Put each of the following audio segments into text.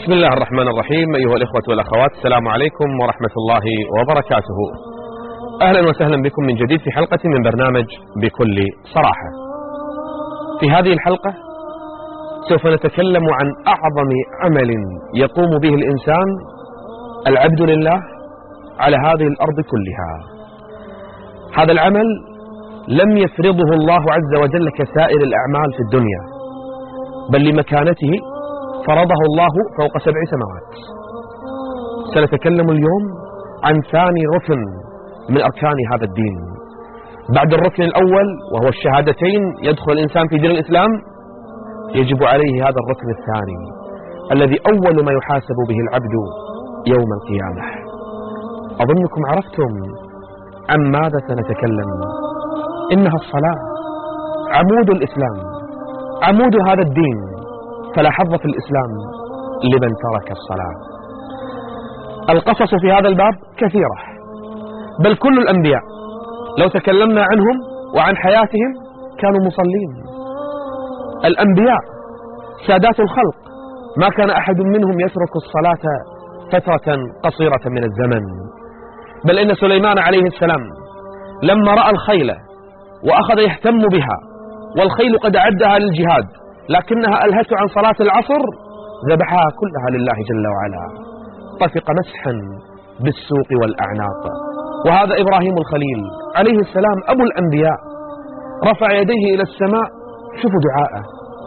بسم الله الرحمن الرحيم. أيها الإخوة والأخوات، السلام عليكم ورحمة الله وبركاته. أهلا وسهلا بكم من جديد في حلقة من برنامج بكل صراحة. في هذه الحلقة سوف نتكلم عن أعظم عمل يقوم به الإنسان العبد لله على هذه الأرض كلها. هذا العمل لم يفرضه الله عز وجل كسائر الأعمال في الدنيا، بل لمكانته فرضه الله فوق 7 سماوات. سنتكلم اليوم عن ثاني ركن من أركان هذا الدين. بعد الركن الأول وهو الشهادتين يدخل الإنسان في دين الإسلام، يجب عليه هذا الركن الثاني الذي أول ما يحاسب به العبد يوم القيامة. أظنكم عرفتم عن ماذا سنتكلم. إنها الصلاة، عمود الإسلام، عمود هذا الدين، فلا حظ في الإسلام لمن ترك الصلاة. القصص في هذا الباب كثيرة، بل كل الأنبياء لو تكلمنا عنهم وعن حياتهم كانوا مصلين. الأنبياء سادات الخلق، ما كان أحد منهم يترك الصلاة فترة قصيرة من الزمن. بل إن سليمان عليه السلام لما رأى الخيل وأخذ يهتم بها، والخيل قد أعدها للجهاد لكنها ألهته عن صلاة العصر، ذبحها كلها لله جل وعلا، طفق مسحا بالسوق والأعناق. وهذا إبراهيم الخليل عليه السلام أبو الأنبياء، رفع يديه إلى السماء، شوفوا دعاءه: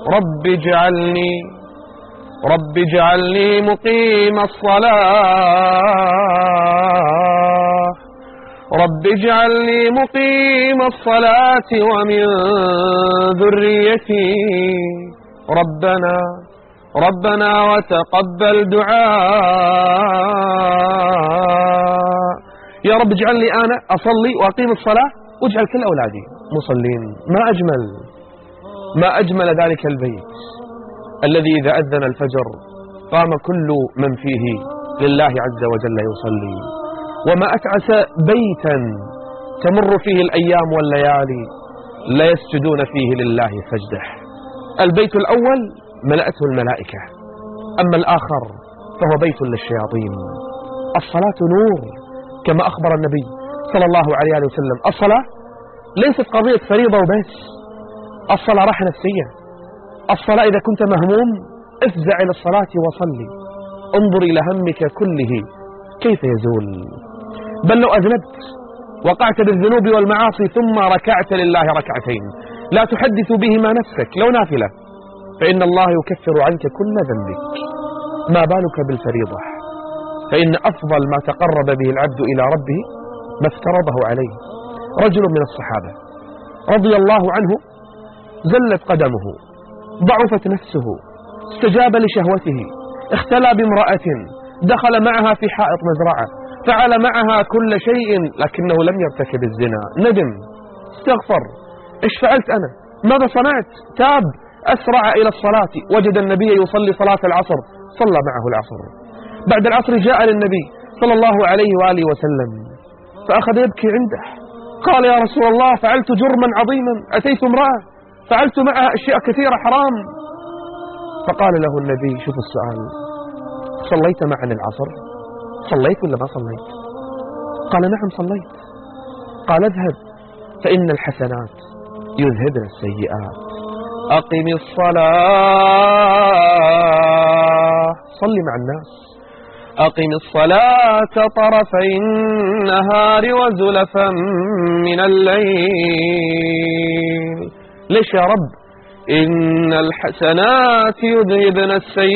رب اجعلني مقيم الصلاة، رب اجعلني مقيم الصلاة ومن ذريتي ربنا وتقبل دعاء. يا رب اجعلني أنا أصلي وأقيم الصلاة واجعل كل أولادي مصلين. ما أجمل ذلك البيت الذي إذا أذن الفجر قام كل من فيه لله عز وجل يصلي. وما أتعس بيتا تمر فيه الأيام والليالي لا يسجدون فيه لله سجده. البيت الأول ملأته الملائكة، أما الآخر فهو بيت للشياطين. الصلاة نور كما أخبر النبي صلى الله عليه وسلم. الصلاة ليست قضية فريضة وبس، الصلاة راحة نفسية. الصلاة إذا كنت مهموم افزع إلى الصلاة وصلي، انظر إلى همك كله كيف يزول. بل لو أذنبت وقعت بالذنوب والمعاصي ثم ركعت لله ركعتين لا تحدث بهما نفسك لو نافلة، فإن الله يكفر عنك كل ذنبك، ما بالك بالفريضة؟ فإن أفضل ما تقرب به العبد إلى ربه ما افترضه عليه. رجل من الصحابة رضي الله عنه زلت قدمه، ضعفت نفسه، استجاب لشهوته، اختلى بامرأة، دخل معها في حائط مزرعة، فعل معها كل شيء لكنه لم يرتكب الزنا. ندم، استغفر: ايش فعلت أنا؟ ماذا صنعت؟ تاب، أسرع إلى الصلاة، وجد النبي يصلي صلاة العصر، صلى معه العصر. بعد العصر جاء للنبي صلى الله عليه وآله وسلم فأخذ يبكي عنده، قال: يا رسول الله، فعلت جرما عظيما، أتيت امرأة فعلت معها أشياء كثيرة حرام. فقال له النبي: شوف السؤال، صليت معنا العصر؟ صليت ولا ما صليت؟ قال: نعم صليت. قال: اذهب فإن الحسنات يذهبن السيئات، أقم الصلاة، صلي مع الناس، أقم الصلاة طرفي النهار وزلفا من الليل. ليش يا رب؟ إن الحسنات يذهبن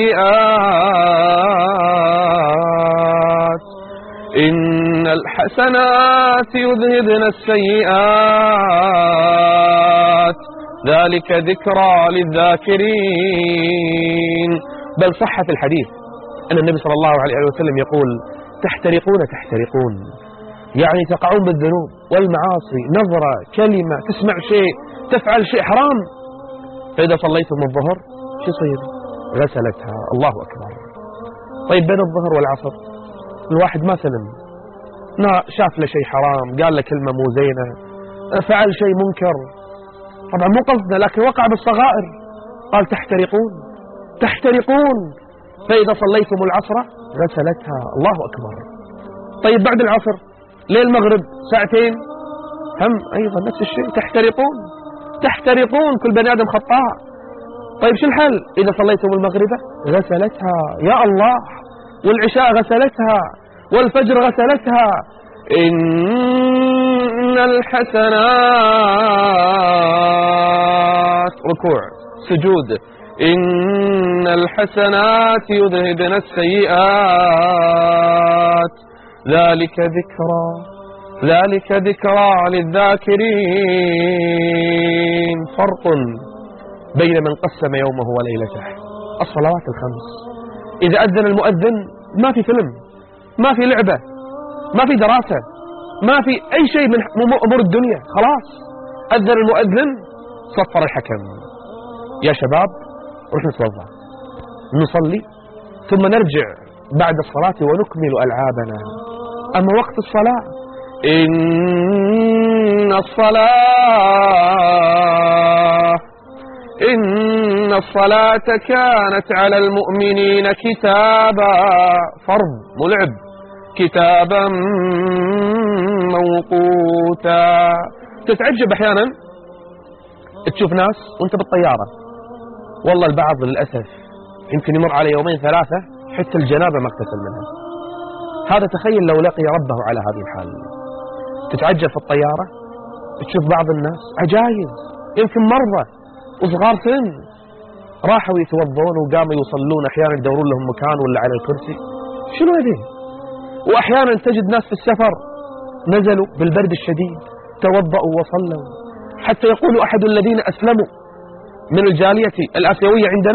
السيئات، إن الحسنات يذهبن السيئات، ذلك ذكرى للذاكرين. بل صح في الحديث أن النبي صلى الله عليه وسلم يقول: تحترقون، يعني تقعون بالذنوب والمعاصي، نظرة، كلمة، تسمع شيء، تفعل شيء حرام، فإذا صليتم الظهر شو يصير؟ غسلتها. الله أكبر. طيب بين الظهر والعصر الواحد ما سلم، شاف له شيء حرام، قال له كلمة مو زينة، فعل شيء منكر، طبعا مو قصدنا لكن وقع بالصغائر، قال تحترقون. فإذا صليتم العصر غسلتها. الله أكبر. طيب بعد العصر للمغرب ساعتين هم أيضا نفس الشيء، تحترقون، كل بني آدم خطاء. طيب شو الحل؟ إذا صليتم المغرب غسلتها، يا الله، والعشاء غسلتها، والفجر غسلتها. إن الحسنات، ركوع سجود، إن الحسنات يذهبن السيئات، ذلك ذكرى للذاكرين. فرق بين من قسم يومه وليلته. الصلوات الخمس إذا أذن المؤذن ما في فيلم، ما في لعبة، ما في دراسة، ما في أي شيء من أمور الدنيا، خلاص أذن المؤذن صفر الحكم. يا شباب روح نتوضأ نصلي ثم نرجع بعد الصلاة ونكمل ألعابنا. أما وقت الصلاة إن الصلاة كانت على المؤمنين كتابا، فرض ملعب، كتابا موقوتا. تتعجب أحيانا تشوف ناس وانت بالطيارة، والله البعض للأسف يمكن يمر على يومين ثلاثة حتى الجنابة ما اغتسل منها. هذا تخيل لو لقي ربه على هذه الحال. تتعجب في الطيارة تشوف بعض الناس عجايز، يمكن مرضى وصغار سن، راحوا يتوضون وقاموا يصلون، أحيانا يدورون لهم مكان ولا على الكرسي. شنو هذه؟ وأحيانا تجد ناس في السفر نزلوا بالبرد الشديد توضأوا وصلوا. حتى يقول أحد الذين أسلموا من الجالية الآسيوية عندنا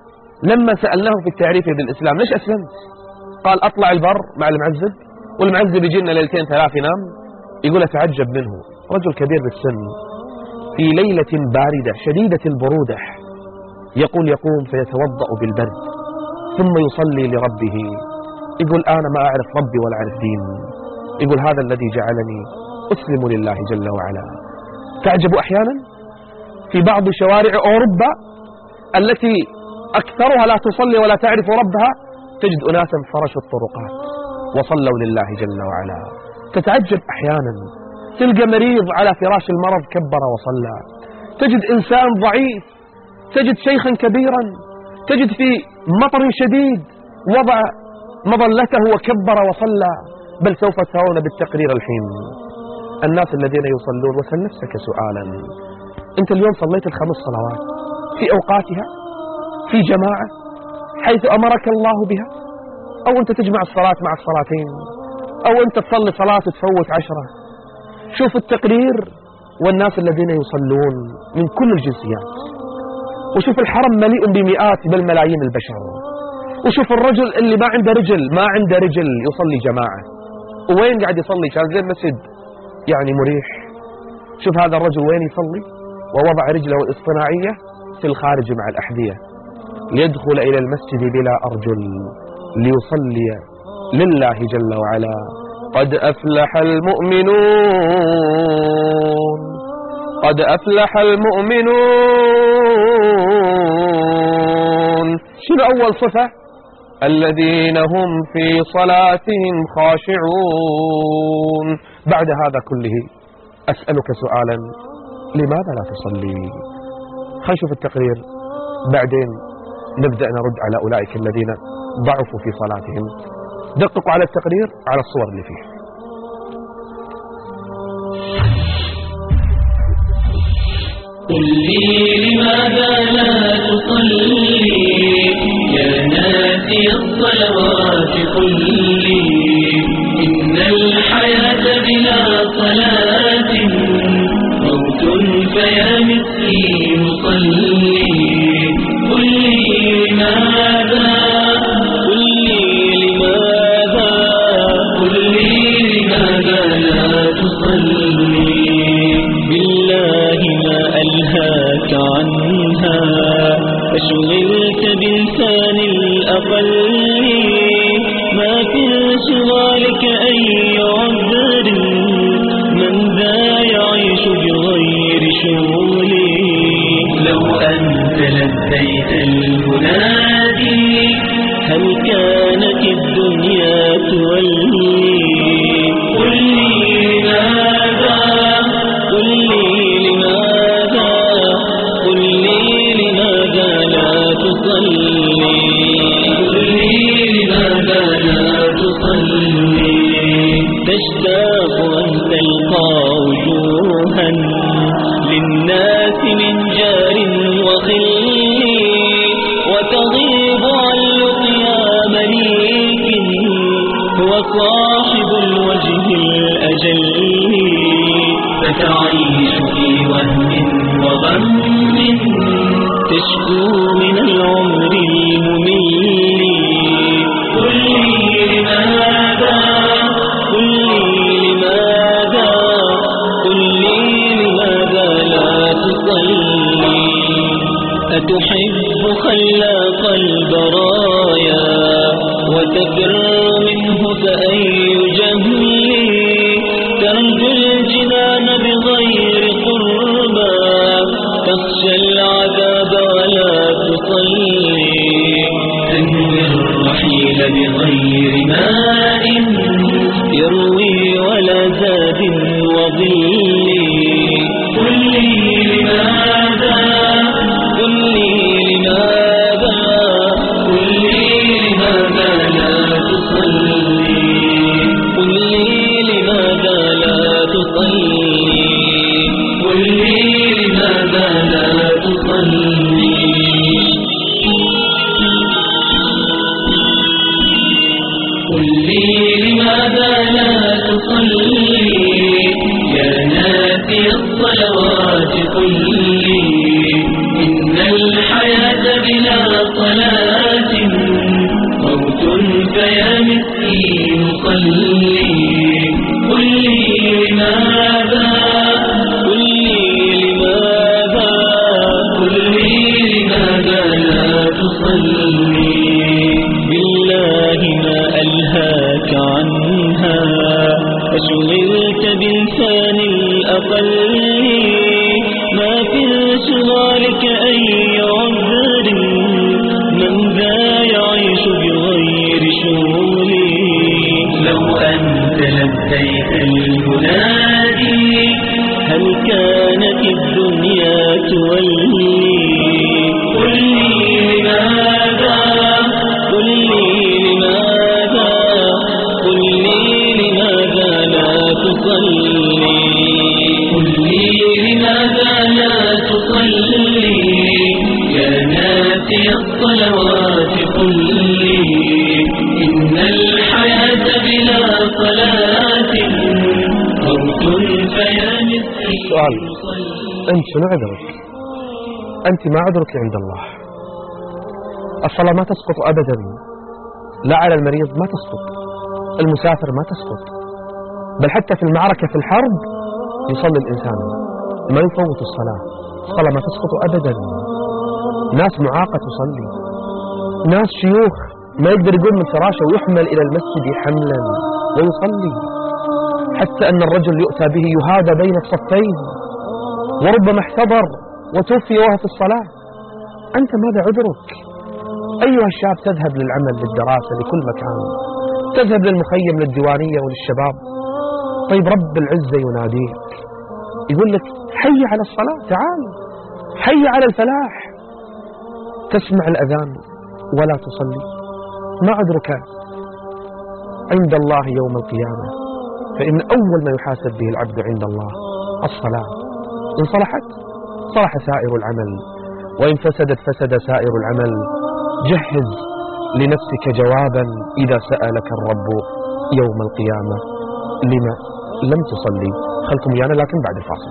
لما سألناه في التعريف بالإسلام ليش أسلمت؟ قال أطلع البر مع المعذب، والمعذب يجينا ليلتين ثلاث ينام. يقول أتعجب منه، رجل كبير بالسن في ليلة باردة شديدة البرودة يقول يقوم فيتوضأ بالبرد ثم يصلي لربه. يقول أنا ما أعرف ربي ولا أعرف دين، يقول هذا الذي جعلني أسلم لله جل وعلا. تعجب أحيانا في بعض شوارع أوروبا التي أكثرها لا تصلي ولا تعرف ربها، تجد أناسا فرشوا الطرقات وصلوا لله جل وعلا. تتعجب أحيانا تلقى مريض على فراش المرض كبر وصلى، تجد إنسان ضعيف، تجد شيخا كبيرا، تجد في مطر شديد وضع مظلته وكبر وصلى. بل سوف ترون بالتقرير الحين الناس الذين يصلون. وسل نفسك سؤالا، أنت اليوم صليت الخمس صلوات في أوقاتها في جماعة حيث أمرك الله بها، أو أنت تجمع الصلاة مع الصلاتين، أو أنت تصلي صلاة تفوت 10؟ شوف التقرير والناس الذين يصلون من كل الجنسيات، وشوف الحرم مليء بمئات بل ملايين البشر، وشوف الرجل اللي ما عنده رجل يصلي جماعة، وين قاعد يصلي؟ كان زي المسجد يعني مريح. شوف هذا الرجل وين يصلي، ووضع رجله الاصطناعية في الخارج مع الأحذية ليدخل إلى المسجد بلا أرجل ليصلي لله جل وعلا. قد أفلح المؤمنون، قد أفلح المؤمنون. شنو أول صفة؟ الذين هم في صلاتهم خاشعون. بعد هذا كله أسألك سؤالا، لماذا لا تصلي؟ خلينا نشوف التقرير بعدين نبدأ نرد على أولئك الذين ضعفوا في صلاتهم. دققوا على التقرير على الصور اللي فيه. قل لي لماذا لا تصلي يا ناسي الصلوات، قل لي إن الحياة بلا صلاة موت، فيا مسكين صلي. قل لي لماذا، قل لي لماذا، قل لي لماذا لا تصلي. بالله ما ألهاك عنها، فشغلت بإنسان الأقل. ما في انشغالك أي عذر، من ذا يعيش بغير شغلي. لو أنت لديت المنادي هل كانت الدنيا تولي؟ قل لي لماذا، قل لي لماذا، قل لي لماذا لا تصلي؟ قل لي لماذا لا تصلي؟ تشتاق أن تلقى وجوها للناس من جار وخل، وتغيب عن لقيا مليك هو صاحب الوجه الأجل. فتعيش في وهم وغم تشكو من العمر الممل. قل لي لماذا، قل لي لماذا، قل لي لماذا لا تصلي؟ أتحب خلاق البرايا وتفر منه فأي جهل؟ ترجو الجنان بغير قربى، تخشى العذاب ولا تصلي. تنوي الرحيل بغير ماء يروي ولا زاد وظل. قل لي لماذا، قل لي لماذا، قل لي لماذا لا تصلي؟ قل لي لماذا لا تصلي؟ قل لي لماذا لا تصلي؟ قل لي لماذا لا تصلي؟ يا ناسي الصلوات قل لي، إن الحياة بلا صلاة موت فيا مسكين صلي. قل لي لماذا، قل لي لماذا، قل لي لماذا لا تصلي؟ بالله ما ألهاك عنها فشغلت بالفان الأقل. ما في انشغالك أي عذر، من ذا يعيش بغير شغل. لو أنت لبيت المنادي هل كانت الدنيا تولي؟ قل لي لماذا، قل لي لماذا، قل لي لماذا لا تصلي؟ قل لي لماذا لا تصلي؟ يا ناسي الصلوات قل لي، إن الحياة بلا صلاة موت فيا مسكين. سؤال، أنت شنو عذرك؟ أنت ما عذرك عند الله. الصلاة ما تسقط أبدا، لا على المريض ما تسقط، المسافر ما تسقط، بل حتى في المعركة في الحرب يصلي الإنسان ما يفوت الصلاة. الصلاة ما تسقط أبدا. ناس معاقة تصلي، ناس شيوخ ما يقدر يقوم من فراشه ويحمل إلى المسجد حملا ويصلي، حتى أن الرجل يؤتى به يهادى بين الصفين، وربما احتضر وتوفي وهو في الصلاة. أنت ماذا عذرك؟ أيها الشاب تذهب للعمل، للدراسة، لكل مكان، تذهب للمخيم، للديوانية وللشباب. طيب رب العزة يناديك يقول لك حي على الصلاة، تعال حي على الفلاح. تسمع الأذان ولا تصلي، ما عذرك عند الله يوم القيامة؟ فإن أول ما يحاسب به العبد عند الله الصلاة. إن صلحت صلح سائر العمل، وإن فسدت فسد سائر العمل. جهز لنفسك جوابا إذا سألك الرب يوم القيامة لما لم تصلي. خلكم ويانا لكن بعد الفاصل.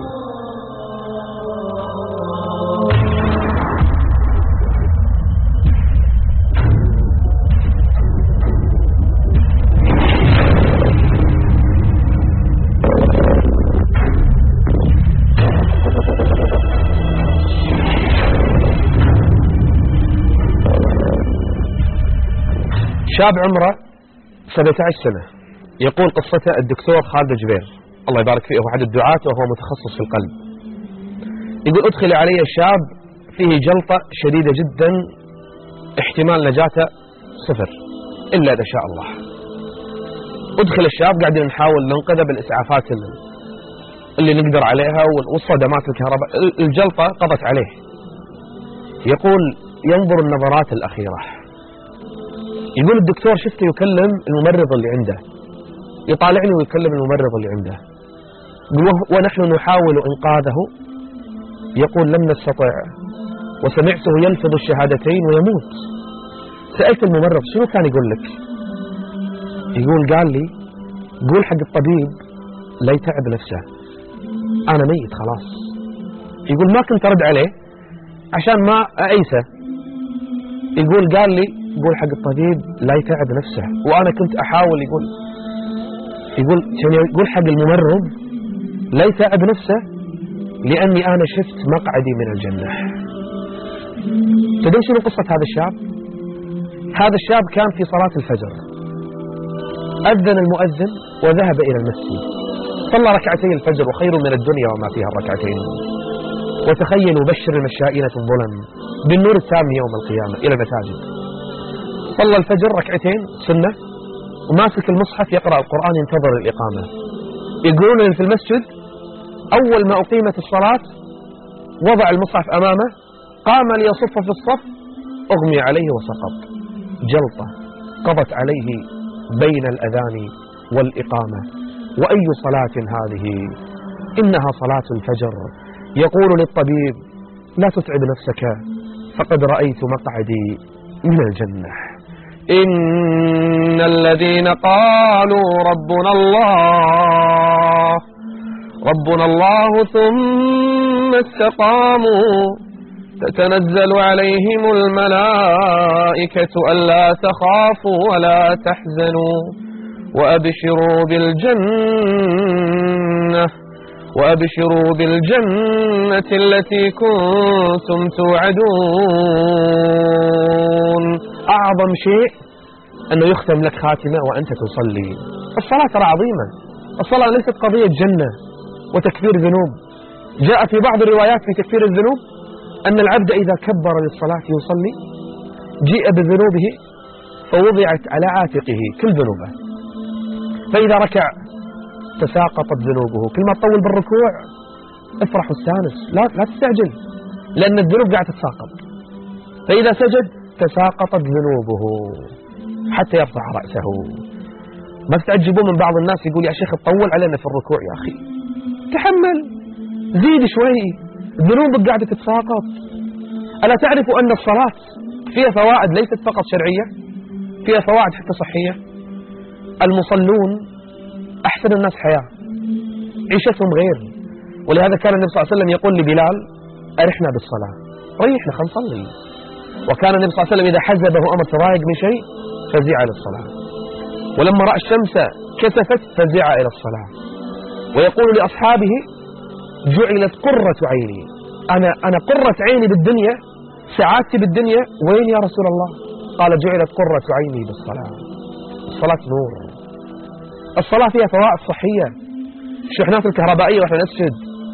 شاب عمره 17 سنة، يقول قصته الدكتور خالد جبير الله يبارك فيه، هو أحد الدعاة وهو متخصص في القلب. يقول أدخل علي شاب فيه جلطة شديدة جدا، احتمال نجاته صفر إلا إذا شاء الله. أدخل الشاب قاعدين نحاول ننقذه بالإسعافات اللي نقدر عليها والصدمات الكهرباء. الجلطة قضت عليه. يقول ينظر النظرات الأخيرة. يقول الدكتور شفته يكلم الممرض اللي عنده، يطالعني ويكلم الممرض اللي عنده، ونحن نحاول إنقاذه. يقول لم نستطع وسمعته يلفظ الشهادتين ويموت. سألت الممرض شنو كان يقول لك؟ يقول قال لي قول حق الطبيب لا يتعب نفسه، أنا ميت خلاص. يقول ما كنت أرد عليه عشان ما أعيسه. يقول قال لي قول حق الطبيب لا يتعب نفسه، وأنا كنت أحاول. يقول حق الممرض لا يتعب نفسه لأني أنا شفت مقعدي من الجنة. تدري شنو قصة هذا الشاب؟ هذا الشاب كان في صلاة الفجر، أذن المؤذن وذهب إلى المسجد، صلى ركعتي الفجر وخير من الدنيا وما فيها الركعتين. وتخيلوا بشر المشائين الظلم بالنور التام يوم القيامة إلى المساجد. صلى الفجر ركعتين سنة وماسك المصحف يقرأ القرآن ينتظر الإقامة. يقولون في المسجد أول ما أقيمت الصلاة وضع المصحف أمامه، قام ليصف في الصف، أغمي عليه وسقط. جلطة قضت عليه بين الأذان والإقامة. وأي صلاة هذه؟ إنها صلاة الفجر. يقول للطبيب لا تتعب نفسك فقد رأيت مقعدي من الجنة. إن الذين قالوا ربنا الله ثم استقاموا تتنزل عليهم الملائكة ألا تخافوا ولا تحزنوا وأبشروا بالجنة التي كنتم توعدون. أعظم شيء أنه يختم لك خاتمة وأنت تصلي. الصلاة ترى عظيمة. الصلاة ليست قضية جنة وتكفير ذنوب. جاء في بعض الروايات في تكفير الذنوب أن العبد إذا كبر للصلاة يصلي جيء بذنوبه فوضعت على عاتقه كل ذنوبه، فإذا ركع تساقطت ذنوبه. كل ما تطول بالركوع افرح واستانس، لا تستعجل لأن الذنوب قاعدة تتساقط. فإذا سجد تساقطت ذنوبه حتى يرفع رأسه. ما تتعجبوا من بعض الناس يقول يا شيخ تطول علينا في الركوع. يا أخي تحمل، زيد شوي، ذنوبك قاعدة تتساقط. ألا تعرف أن الصلاة فيها فوائد ليست فقط شرعية، فيها فوائد حتى صحية؟ المصلون أحسن الناس حياة، عيشتهم غير. ولهذا كان النبي صلى الله عليه وسلم يقول لبلال أرحنا بالصلاة، ريحنا خلينا نصلي. وكان النبي صلى الله عليه وسلم إذا حزبه أمر تضايق من شيء فزع إلى الصلاة، ولما رأى الشمس كسفت فزع إلى الصلاة. ويقول لأصحابه جعلت قرة عيني، أنا قرة عيني بالدنيا، سعادتي بالدنيا وين يا رسول الله؟ قال جعلت قرة عيني بالصلاة. الصلاة نور. الصلاة فيها فوائد صحية. الشحنات الكهربائية واحنا نسجد،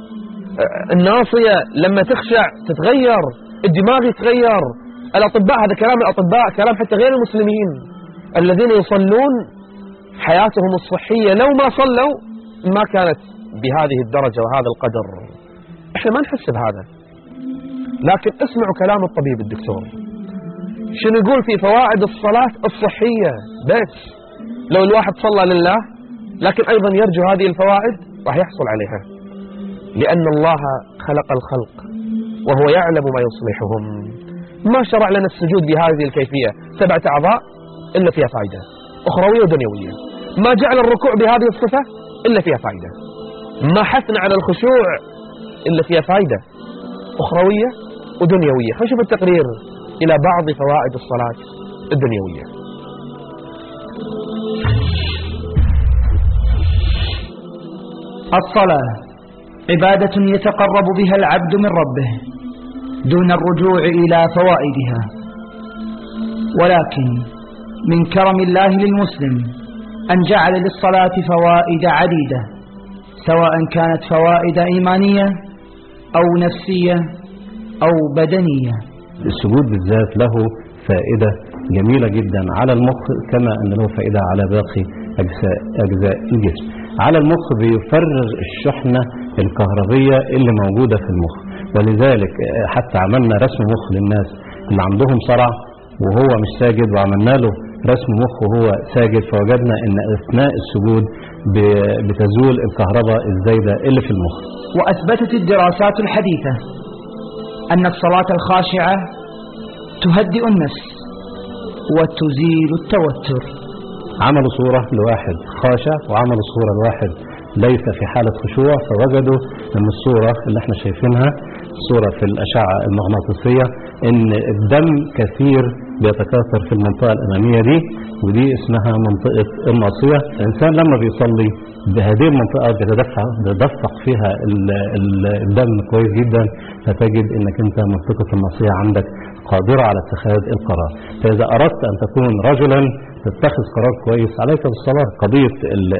الناصية لما تخشع تتغير، الدماغ يتغير. الأطباء، هذا كلام الأطباء، كلام حتى غير المسلمين الذين يصلون، حياتهم الصحية لو ما صلوا ما كانت بهذه الدرجة وهذا القدر. احنا ما نحس بهذا، لكن اسمعوا كلام الطبيب الدكتور شنو يقول في فوائد الصلاة الصحية. بس لو الواحد صلى لله لكن أيضا يرجو هذه الفوائد راح يحصل عليها، لأن الله خلق الخلق وهو يعلم ما يصلحهم. ما شرع لنا السجود بهذه الكيفية 7 أعضاء إلا فيها فائدة أخروية ودنيوية. ما جعل الركوع بهذه الصفة إلا فيها فائدة. ما حثنا على الخشوع إلا فيها فائدة أخروية ودنيوية. خلينا نشوف التقرير إلى بعض فوائد الصلاة الدنيوية. الصلاة عبادة يتقرب بها العبد من ربه دون الرجوع إلى فوائدها، ولكن من كرم الله للمسلم أن جعل للصلاة فوائد عديدة، سواء كانت فوائد إيمانية أو نفسية أو بدنية. السجود بالذات له فائدة جميلة جدا على المخ، كما أن له فائدة على باقي أجزاء الجسم. على المخ بيفرغ الشحنة الكهربية اللي موجودة في المخ، ولذلك حتى عملنا رسم مخ للناس اللي عندهم صرع وهو مش ساجد، وعملنا له رسم مخ وهو ساجد، فوجدنا ان اثناء السجود بتزول الكهرباء الزايدة اللي في المخ. وأثبتت الدراسات الحديثة أن الصلاة الخاشعة تهدئ النفس وتزيل التوتر. عملوا صورة لواحد خاشع وعملوا صورة لواحد ليس في حالة خشوع، فوجدوا ان الصورة اللي احنا شايفينها صورة في الأشعة المغناطيسية ان الدم كثير بيتكاثر في المنطقة الأمامية دي، ودي اسمها منطقة الناصية. الإنسان لما بيصلي بهذه المنطقة بيتدفق فيها الدم كويس جدا، فتجد انك انت منطقة الناصية عندك قادرة على اتخاذ القرار. فإذا أردت أن تكون رجلا تتخذ قرار كويس عليك بالصلاة. قضية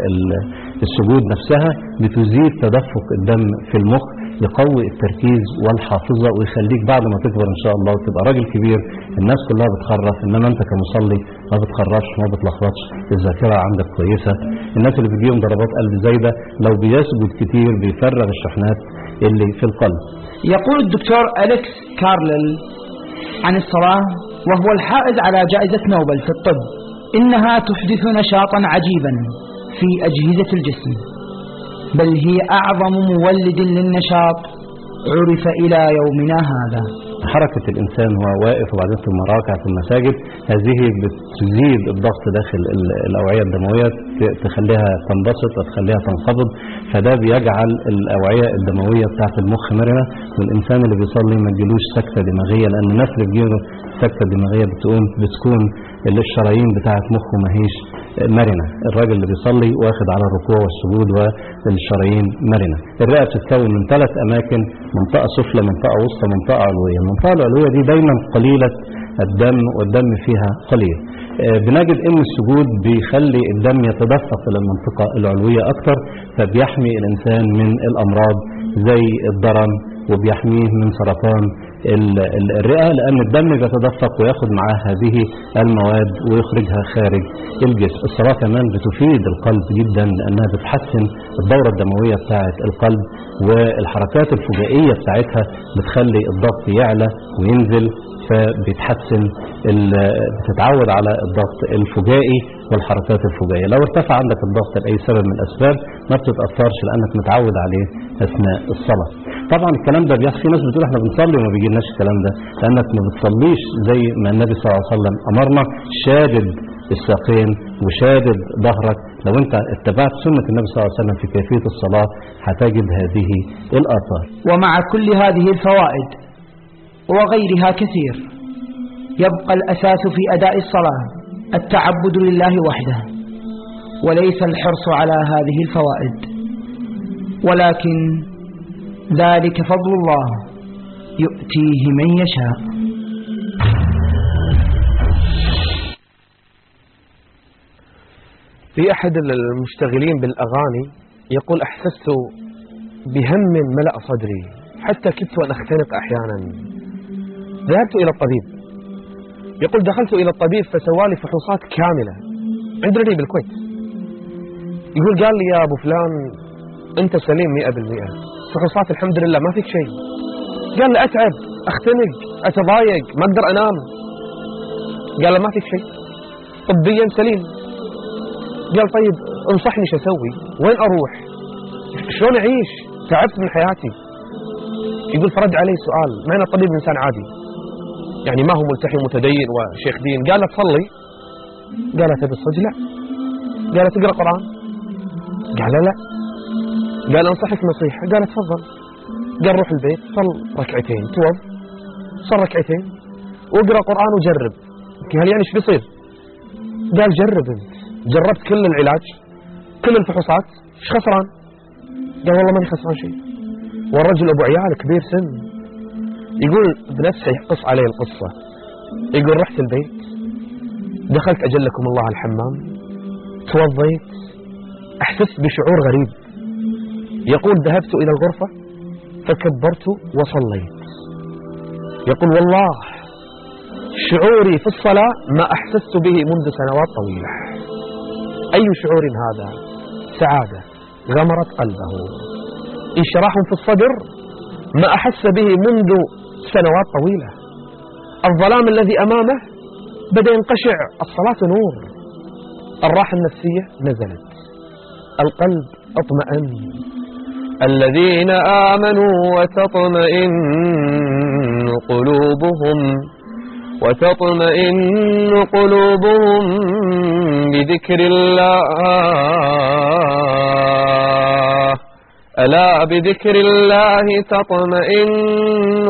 السجود نفسها بتزيد تدفق الدم في المخ، يقوي التركيز والحافظة، ويخليك بعد ما تكبر إن شاء الله وتبقى راجل كبير الناس كلها بتخرف، إنما أنت كمصلي ما بتخرفش ما بتلخبطش، الذاكرة عندك كويسة. الناس اللي بتجيهم ضربات قلب زايدة لو بيسجد كتير بيفرغ الشحنات اللي في القلب. يقول الدكتور أليكس كارلل عن الصلاة وهو الحائز على جائزة نوبل في الطب: إنها تحدث نشاطا عجيبا في أجهزة الجسم، بل هي أعظم مولد للنشاط عرف إلى يومنا هذا. حركة الإنسان وهو واقف وبعدين ثم راكع ثم ساجد، هذه بتزيد الضغط داخل الأوعية الدموية، تخليها تنبسط وتخليها تنقبض، فده بيجعل الأوعية الدموية بتاعت المخ مرنة، والإنسان اللي بيصلي ما تجيلوش سكتة دماغية، لأن الناس اللي بيجيله سكتة دماغية بتكون الشرايين بتاعت مخه ماهيش مرنة. الراجل اللي بيصلي واخد على الركوع والسجود والشرايين مرنة. الرئة بتتكون من 3 أماكن: منطقة سفلى، منطقة وسطى، منطقة علوية. المنطقة العلوية دي دايما قليلة الدم والدم فيها قليل. بنجد ان السجود بيخلي الدم يتدفق الى المنطقة العلوية اكتر، فبيحمي الانسان من الامراض زي الضرن، وبيحميه من سرطان الرئة، لأن الدم بيتدفق ويأخذ معاه هذه المواد ويخرجها خارج الجسم. الصلاة كمان بتفيد القلب جدا، لأنها بتحسن الدورة الدموية بتاعت القلب، والحركات الفجائية بتاعتها بتخلي الضغط يعلى وينزل، فبتحسن بتتعود على الضغط الفجائي والحركات الفجائية. لو ارتفع عندك الضغط لأي سبب من الأسباب ما بتتأثرش، لأنك متعود عليه أثناء الصلاة. طبعا الكلام ده بيحصل، في ناس بتقول احنا بنصلي وما بيجيلناش الكلام ده، لأنك ما بتصليش زي ما النبي صلى الله عليه وسلم أمرنا، شادد الساقين وشادد ظهرك. لو انت اتبعت سنة النبي صلى الله عليه وسلم في كيفية الصلاة هتجد هذه الآثار. ومع كل هذه الفوائد وغيرها كثير، يبقى الأساس في أداء الصلاة التعبد لله وحده، وليس الحرص على هذه الفوائد، ولكن ذلك فضل الله يؤتيه من يشاء. في أحد المشتغلين بالأغاني يقول: أحسست بهم ملأ صدري حتى كدت أن أختنق أحيانا، ذهبت إلى الطبيب. يقول: دخلت إلى الطبيب فسوالي فحوصات كاملة عندنا بالكويت. يقول: قال لي: يا أبو فلان أنت سليم 100%، فحوصات الحمد لله ما فيك شيء. قال لي: أتعب، أختنق، أتضايق، ما أقدر أنام. قال له: ما فيك شيء، طبيا سليم. قال: طيب انصحني شو أسوي، وين أروح، شلون أعيش، تعبت من حياتي. يقول: فرد علي سؤال، مع أن الطبيب إنسان عادي يعني ما هو ملتحي متدين وشيخ دين. قال له: تصلي؟ قال له: تبي الصدق؟ لا. قال له: تقرأ قرآن؟ قال له: لا. قال: أنصحك نصيحة. قال له: تفضل. قال: روح البيت صل ركعتين، توض صل ركعتين واقرأ قرآن وجرب. قال: يعني ايش بيصير؟ قال: جرب انت، جربت كل العلاج كل الفحوصات، ايش خسران؟ قال: والله ماني خسران شيء، والرجل ابو عيال كبير سن. يقول بنفسه يقص عليه القصة. يقول: رحت البيت، دخلت أجلكم الله الحمام، توضيت، أحسست بشعور غريب. يقول: ذهبت إلى الغرفة فكبرت وصليت. يقول: والله شعوري في الصلاة ما أحسست به منذ سنوات طويلة. أي شعور هذا؟ سعادة غمرت قلبه، انشراح في الصدر ما أحس به منذ سنوات طويلة. الظلام الذي أمامه بدأ ينقشع، الصلاة نور، الراحة النفسية نزلت، القلب اطمئن. الذين آمنوا وتطمئن قلوبهم بذكر الله، ألا بذكر الله تطمئن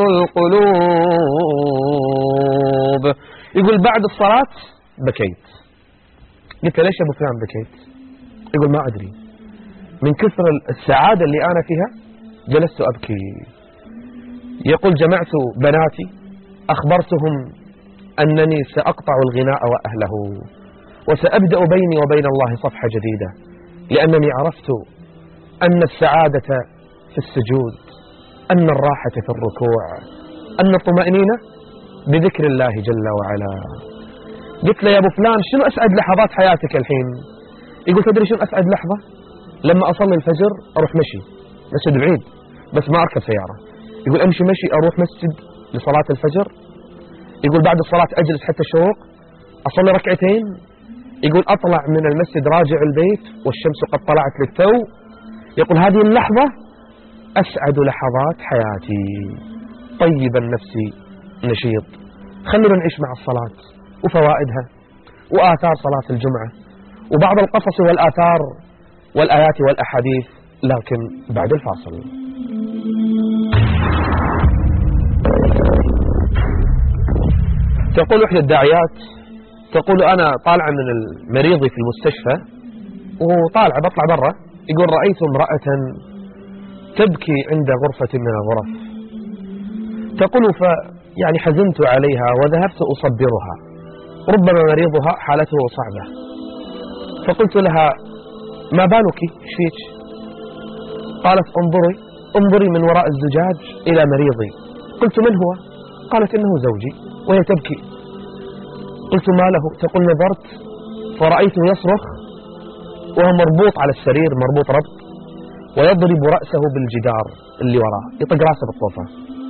القلوب. يقول بعد الصلاة بكيت. قلت ليش يا أبو فلان بكيت؟ يقول ما أدري، من كثر السعادة اللي أنا فيها جلست أبكي. يقول جمعت بناتي أخبرتهم أنني سأقطع الغناء وأهله وسأبدأ بيني وبين الله صفحة جديدة، لأنني عرفت أن السعادة في السجود، أن الراحة في الركوع، أن الطمأنينة بذكر الله جل وعلا. قلت له يا أبو فلان شنو أسعد لحظات حياتك الحين؟ يقول تدري شنو أسعد لحظة؟ لما أصلي الفجر أروح مشي، مسجد بعيد بس ما أركب سيارة. يقول أمشي مشي أروح مسجد لصلاة الفجر. يقول بعد الصلاة أجلس حتى الشروق أصلي ركعتين. يقول أطلع من المسجد راجع البيت والشمس قد طلعت للتو. يقول هذه اللحظة أسعد لحظات حياتي. طيب النفس نشيط. خلونا نعيش مع الصلاة وفوائدها وآثار صلاة الجمعة وبعض القصص والآثار والآيات والأحاديث، لكن بعد الفاصل. تقول إحدى الداعيات، تقول أنا طالعة من المريض في المستشفى وطالعة بطلع برا، يقول رأيت امرأة تبكي عند غرفة من الغرف. تقول يعني حزنت عليها وذهبت أصبرها، ربما مريضها حالته صعبة. فقلت لها ما بالك فيك؟ قالت انظري من وراء الزجاج إلى مريضي. قلت من هو؟ قالت إنه زوجي، وهي تبكي. قلت ما له؟ تقول نظرت فرأيته يصرخ وهو مربوط على السرير، مربوط ربط، ويضرب رأسه بالجدار اللي وراه، يطق رأسه بالطوفة.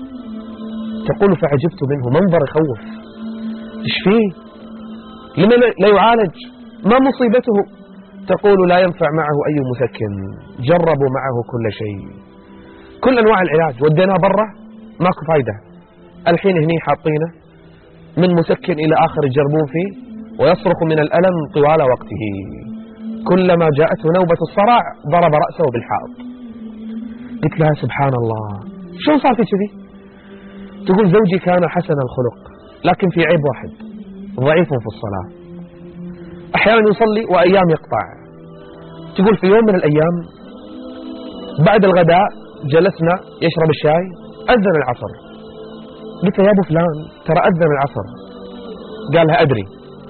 تقول فعجبت منه، منظر يخوف. ايش فيه؟ لما لا يعالج؟ ما مصيبته؟ تقول لا ينفع معه أي مسكن، جربوا معه كل شيء، كل أنواع العلاج وديناه برا ماكو فايدة. الحين هني حاطينه من مسكن إلى آخر يجربون فيه ويصرخ من الألم طوال وقته. كلما جاءته نوبة الصرع ضرب رأسه بالحائط. قلت لها سبحان الله، شو صار في كذي؟ تقول زوجي كان حسن الخلق لكن في عيب واحد، ضعيف في الصلاة، أحيانا يصلي وأيام يقطع. تقول في يوم من الأيام بعد الغداء جلسنا يشرب الشاي، أذن العصر. قلت يا أبو فلان ترى أذن العصر. قال لها أدري.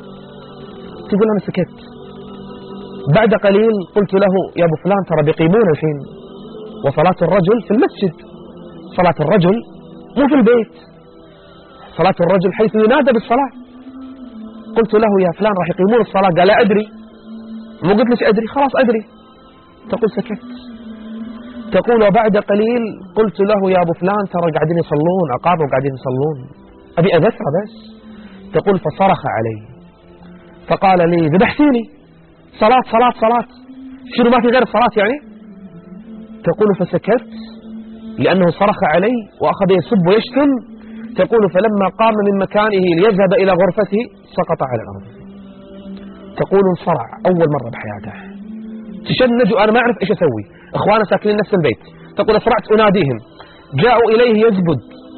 تقول أنا سكت. بعد قليل قلت له يا أبو فلان ترى بيقيمون الحين، وصلاة الرجل في المسجد، صلاة الرجل مو في البيت، صلاة الرجل حيث ينادى بالصلاة. قلت له يا فلان راح يقيمون الصلاة. قال لا أدري. مو قلت لك أدري؟ خلاص أدري. تقول سكت. تقول وبعد قليل قلت له يا أبو فلان ترى قاعدين يصلون، أقاموا قاعدين يصلون، أبي أذكر بس. تقول فصرخ علي فقال لي ذبحتيني، صلاة صلاة صلاة، شنو ما في غير الصلاة يعني؟ تقول فسكت لأنه صرخ علي وأخذ يسب ويشتم. تقول فلما قام من مكانه ليذهب إلى غرفته سقط على الأرض. تقول انصرع أول مرة بحياته، تشنج وأنا ما أعرف إيش أسوي، إخوانا ساكنين نفس البيت. تقول أسرعت أناديهم، جاءوا إليه يزبد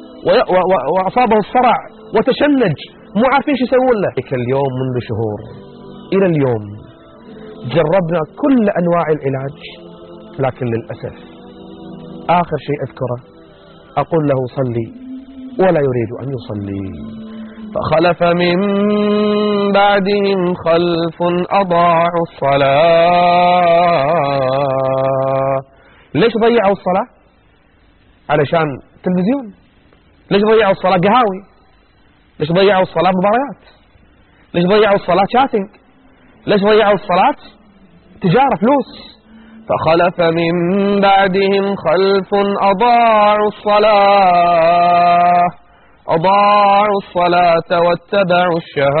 وأصابه الصرع وتشنج، مو عارفين إيش يسوون له. اليوم منذ شهور إلى اليوم جربنا كل أنواع العلاج، لكن للأسف آخر شيء أذكره أقول له صلي ولا يريد أن يصلي. فخلف من بعدهم خلف أضاعوا الصلاة. ليش ضيعوا الصلاة؟ علشان تلفزيون. ليش ضيعوا الصلاة؟ قهاوي. ليش ضيعوا الصلاة مباريات؟ ليش ضيعوا الصلاة شاتنج؟ ليش ضيعوا الصلاة تجارة فلوس؟ فخلف من بعدهم خلف أضاعوا الصلاة واتبعوا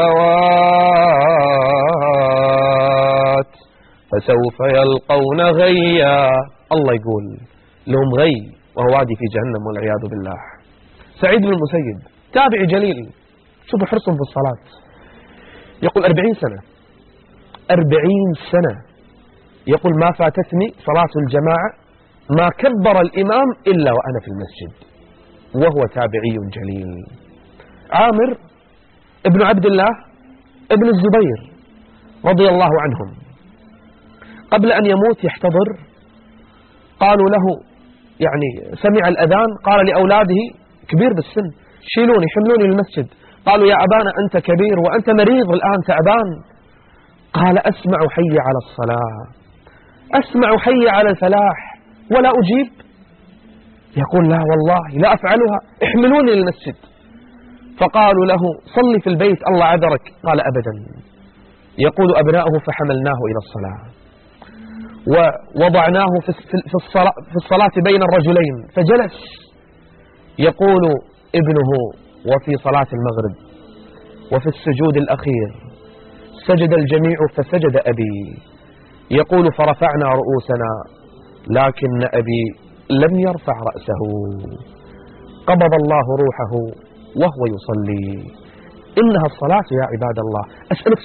الشهوات فسوف يلقون غيا. الله يقول لهم غي وهو وادي في جهنم والعياذ بالله. سعيد بن المسيب تابعي جليل، شوفوا حرصهم في الصلاة، يقول 40 سنة يقول ما فاتتني صلاة الجماعة ما كبر الإمام إلا وأنا في المسجد، وهو تابعي جليل. عامر ابن عبد الله ابن الزبير رضي الله عنهم قبل أن يموت يحتضر، قالوا له يعني سمع الأذان، قال لأولاده كبير بالسن شيلوني حملوني للمسجد، قالوا يا أبانا أنت كبير وأنت مريض الآن تعبان، قال أسمع حي على الصلاة، أسمع حي على الفلاح ولا أجيب. يقول لا والله لا أفعلها، احملوني للمسجد. فقالوا له صلي في البيت الله عذرك، قال أبدا. يقول أبناؤه فحملناه إلى الصلاة ووضعناه في الصلاة بين الرجلين فجلس. يقول ابنه وفي صلاة المغرب وفي السجود الأخير سجد الجميع فسجد أبي، يقول فرفعنا رؤوسنا لكن أبي لم يرفع رأسه، قبض الله روحه وهو يصلي. إنها الصلاة يا عباد الله. أسألك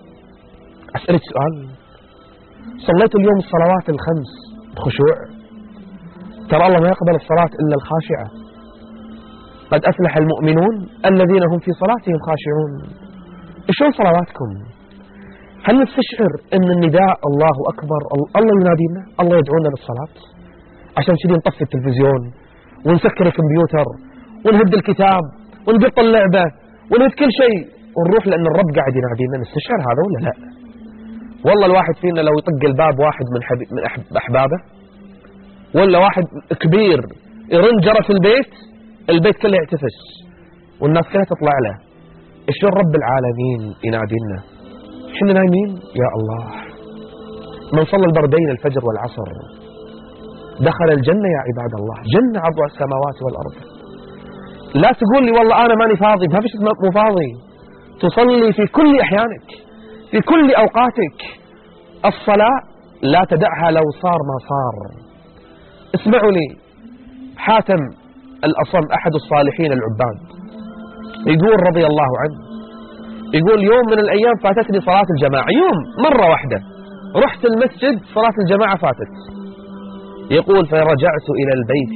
سؤال، صليت اليوم الصلوات الخمس بخشوع؟ ترى الله ما يقبل الصلاة إلا الخاشعة. قد أفلح المؤمنون الذين هم في صلاتهم خاشعون. شلون صلواتكم؟ هل نستشعر أن النداء الله أكبر الله ينادينا، الله يدعونا للصلاة؟ عشان كذي نطفي التلفزيون ونسكر الكمبيوتر ونهد الكتاب ونقط اللعبة ونهد كل شيء ونروح لأن الرب قاعد ينادينا. نستشعر هذا ولا لا؟ والله الواحد فينا لو يطق الباب واحد من أحبابه، ولا واحد كبير يرن جرس البيت كله يعتفش والناس كلها تطلع له. شلون رب العالمين ينادينا احنا نايمين؟ يا الله. من صلى البردين الفجر والعصر دخل الجنة يا عباد الله، جنة عرضها السماوات والأرض. لا تقول لي والله أنا ماني فاضي، ما فيش مو فاضي، تصلي في كل أحيانك في كل أوقاتك. الصلاة لا تدعها لو صار ما صار. اسمعوا لي حاتم الأصم أحد الصالحين العباد يقول رضي الله عنه، يقول يوم من الأيام فاتتني صلاة الجماعة، يوم مرة واحدة رحت المسجد صلاة الجماعة فاتت. يقول فرجعت إلى البيت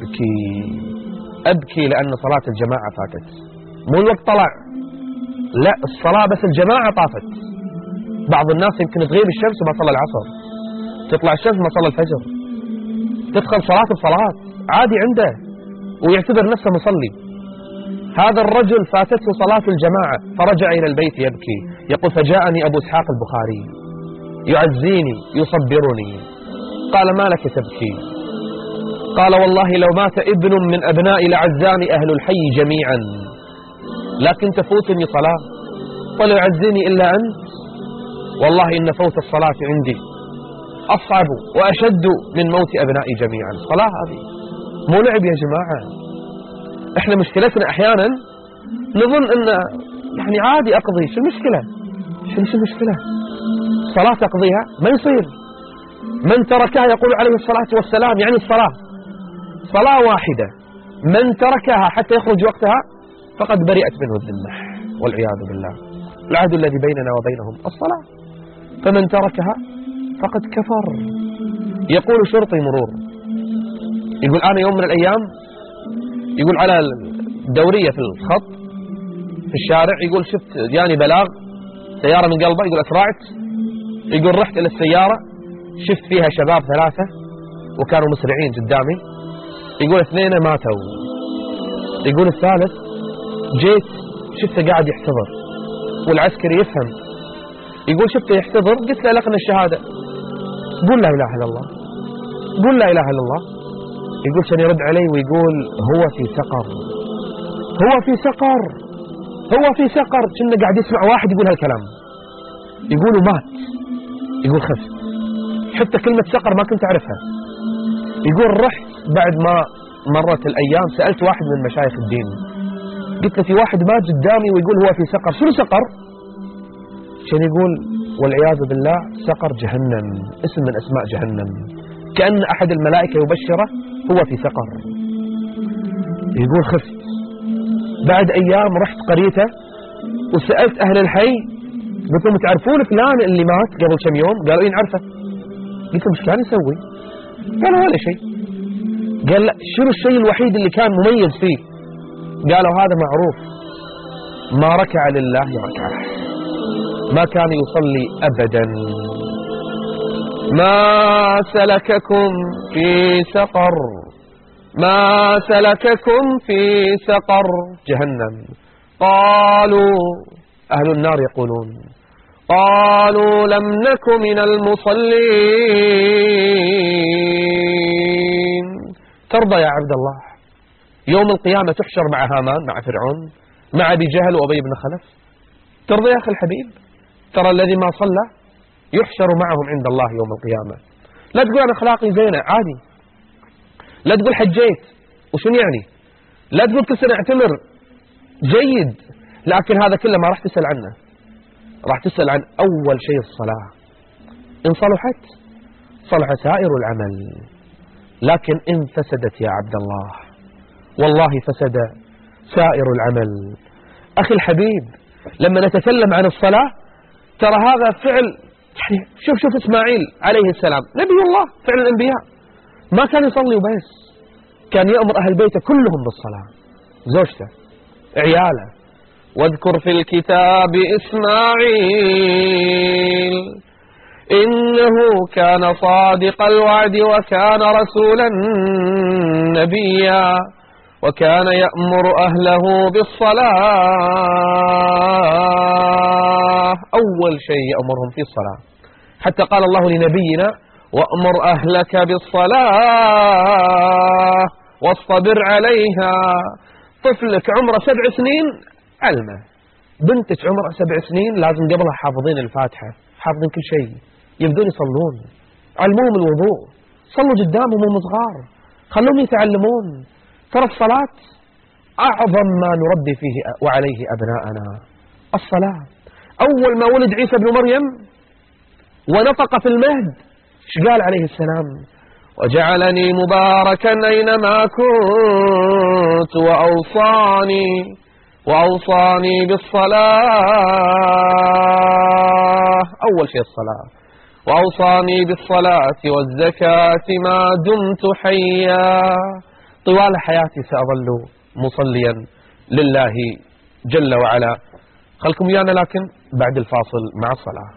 أبكي لأن صلاة الجماعة فاتت. مو الوقت طلع، لا الصلاة بس الجماعة طافت. بعض الناس يمكن تغيب الشمس ما صلى العصر، تطلع الشمس ما صلى الفجر، تدخل صلاة بصلاة عادي عنده ويعتبر نفسه مصلي. هذا الرجل فاتته صلاة الجماعة فرجع إلى البيت يبكي. يقول فجاءني أبو إسحاق البخاري يعزيني يصبرني، قال ما لك تبكي؟ قال والله لو مات ابن من أبنائي لعزاني أهل الحي جميعا، لكن تفوتني صلاة ولا يعزيني إلا أنت. والله إن فوت الصلاة عندي أصعب وأشد من موت أبنائي جميعا. صلاة هذه مو لعب يا جماعة. احنا مشكلتنا أحيانا نظن أن يعني عادي أقضي، شو المشكلة؟ شو المشكلة؟ صلاة أقضيها ما يصير. من تركها يقول عليه الصلاة والسلام يعني الصلاة صلاة واحدة من تركها حتى يخرج وقتها فقد برئت منه الذمة والعياذ بالله. العهد الذي بيننا وبينهم الصلاة، فمن تركها فقد كفر. يقول شرطي مرور، يقول أنا يوم من الأيام يقول على الدورية في الخط في الشارع، يقول شفت جاني بلاغ سيارة من قلبه، يقول أسرعت، يقول رحت إلى السيارة شفت فيها شباب 3 وكانوا مسرعين قدامي، يقول 2 ماتوا، يقول الثالث جيت شفته قاعد يحتضر والعسكري يفهم، يقول شفته يحتضر قلت له لقنا الشهادة، قول لا إله إلا الله، قول لا إله إلا الله. يقول كان يرد علي ويقول هو في سقر، هو في سقر. هو في سقر. كنا قاعد يسمع واحد يقول هالكلام، يقولوا مات، يقول خف. حتى كلمة سقر ما كنت أعرفها. يقول رحت بعد ما مرت الأيام سألت واحد من مشايخ الدين، قلت له في واحد مات قدامي ويقول هو في سقر. شنو سقر؟ كان يقول والعياذ بالله سقر جهنم، اسم من أسماء جهنم، كأن أحد الملائكة يبشره هو في سقر. يقول خفت. بعد أيام رحت قريته وسألت أهل الحي، قلت لهم تعرفون فلان اللي مات قبل كم يوم؟ قالوا إيه نعرفه. قلت لهم ايش كان يسوي؟ قالوا ولا شيء. قال لا، شنو الشيء الوحيد اللي كان مميز فيه؟ قالوا هذا معروف، ما ركع لله ركعة، ما كان يصلي أبدا. ما سلككم في سقر، ما سلككم في سقر؟ جهنم. قالوا أهل النار يقولون قالوا لم نك من المصلين. ترضى يا عبد الله يوم القيامة تحشر مع هامان، مع فرعون، مع أبي جهل وأبي بن خلف؟ ترضى يا أخي الحبيب؟ ترى الذي ما صلى يحشر معهم عند الله يوم القيامة. لا تقول أنا أخلاقي زينة، عادي. لا تقول حجيت، وشن يعني؟ لا تقول كل سنة اعتمر، جيد، لكن هذا كله ما راح تسأل عنه. راح تسأل عن أول شيء الصلاة. إن صلحت صلح سائر العمل، لكن إن فسدت يا عبد الله والله فسد سائر العمل. أخي الحبيب لما نتكلم عن الصلاة ترى هذا فعل، يعني شوف إسماعيل عليه السلام نبي الله، فعل الأنبياء. ما كان يصلي وبس، كان يأمر أهل بيته كلهم بالصلاة، زوجته، عياله. واذكر في الكتاب إسماعيل إنه كان صادق الوعد وكان رسولا نبيا وكان يأمر أهله بالصلاة. أول شيء يأمرهم في الصلاة، حتى قال الله لنبينا وأمر أهلك بالصلاة واصطبر عليها. طفلك عمره 7 سنين علمه، بنتك عمرها 7 سنين لازم قبلها حافظين الفاتحة، حافظين كل شيء، يبدون يصلون، علموهم الوضوء، صلوا قدامهم وهم صغار، خلوهم يتعلمون. ترى الصلاة أعظم ما نربي فيه وعليه أبناءنا. الصلاة. أول ما ولد عيسى بن مريم ونطق في المهد ايش قال عليه السلام؟ وجعلني مباركا أينما كنت وأوصاني بالصلاة. أول شيء الصلاة. وأوصاني بالصلاة والزكاة ما دمت حيا. طوال حياتي سأظل مصليا لله جل وعلا. خلكم ويانا لكن بعد الفاصل مع الصلاة.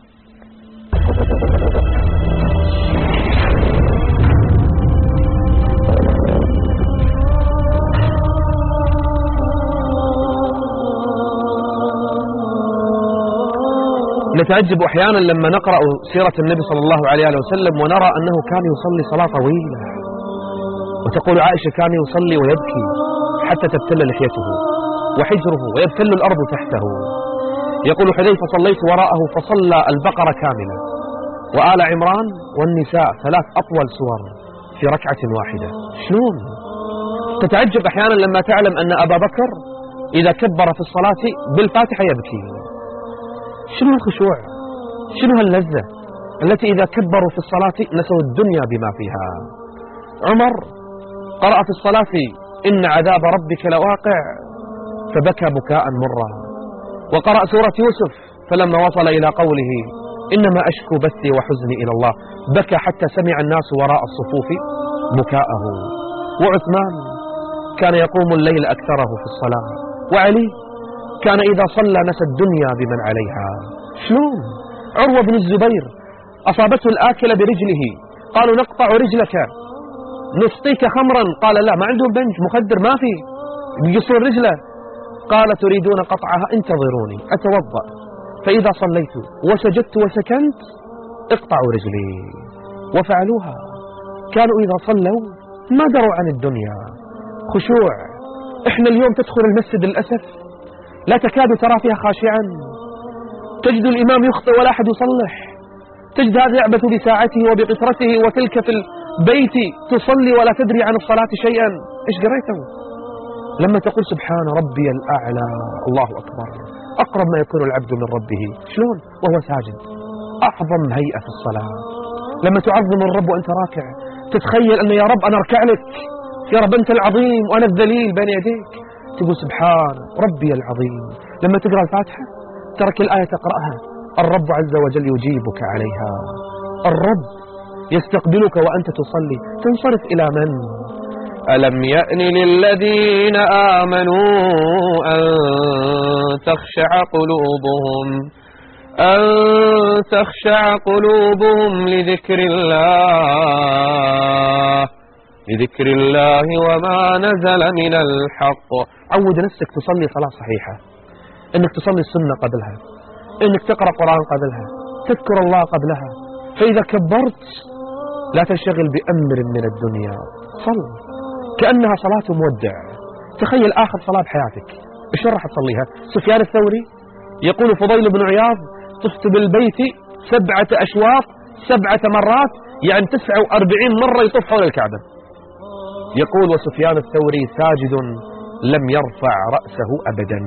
نتعجب أحيانا لما نقرأ سيرة النبي صلى الله عليه وسلم ونرى أنه كان يصلي صلاة طويلة، وتقول عائشة كان يصلي ويبكي حتى تبتل لحيته وحجره ويبتل الأرض تحته. يقول حذيفة صليت وراءه فصلى البقرة كاملة وآل عمران والنساء 3 أطول سور في ركعة واحدة. شلون؟ تتعجب أحيانا لما تعلم أن أبا بكر إذا كبر في الصلاة بالفاتحة يبكي. شنو الخشوع؟ شنو هاللذة التي إذا كبروا في الصلاة نسوا الدنيا بما فيها؟ عمر قرأ في الصلاة إن عذاب ربك لواقع فبكى بكاء مرا. وقرأ سورة يوسف فلما وصل إلى قوله إنما أشكو بثي وحزني إلى الله بكى حتى سمع الناس وراء الصفوف بكاءه. وعثمان كان يقوم الليل أكثره في الصلاة. وعلي كان إذا صلى نسى الدنيا بمن عليها. شلون؟ عروة بن الزبير أصابته الآكلة برجله، قالوا نقطع رجلك نسقيك خمرا، قال لا، ما عندهم بنج مخدر ما في، يقصون رجله. قال تريدون قطعها؟ انتظروني أتوضأ، فإذا صليت وسجدت وسكنت اقطعوا رجلي. وفعلوها. كانوا إذا صلوا ما دروا عن الدنيا. خشوع. احنا اليوم تدخل المسجد للأسف لا تكاد ترى فيها خاشعا. تجد الإمام يخطئ ولا أحد يصلح، تجد هذا يعبث بساعته وبقطرته، وتلك في البيت تصلي ولا تدري عن الصلاة شيئا. إيش قريته؟ لما تقول سبحان ربي الأعلى الله أكبر، أقرب ما يكون العبد من ربه، شلون؟ وهو ساجد، أعظم هيئة في الصلاة. لما تعظم الرب وأنت راكع، تتخيل أن يا رب أنا أركع لك، يا رب أنت العظيم وأنا الذليل بين يديك، تقول سبحان ربي العظيم. لما تقرأ الفاتحة ترى كل آية تقرأها الرب عز وجل يجيبك عليها، الرب يستقبلك وأنت تصلي. تنصرف إلى من؟ ألم يأن للذين آمنوا أن تخشع قلوبهم لذكر الله وما نزل من الحق. عود نفسك تصلي صلاة صحيحة، انك تصلي السنة قبلها، انك تقرأ قرآن قبلها، تذكر الله قبلها. فإذا كبرت لا تنشغل بأمر من الدنيا، صل كأنها صلاة مودع. تخيل آخر صلاة بحياتك، إيش راح تصليها؟ سفيان الثوري يقول فضيل بن عياض طفت بالبيت 7 أشواط 7 مرات، يعني 49 مرة يطوف حول الكعبة. يقول وسفيان الثوري ساجد لم يرفع رأسه أبدا،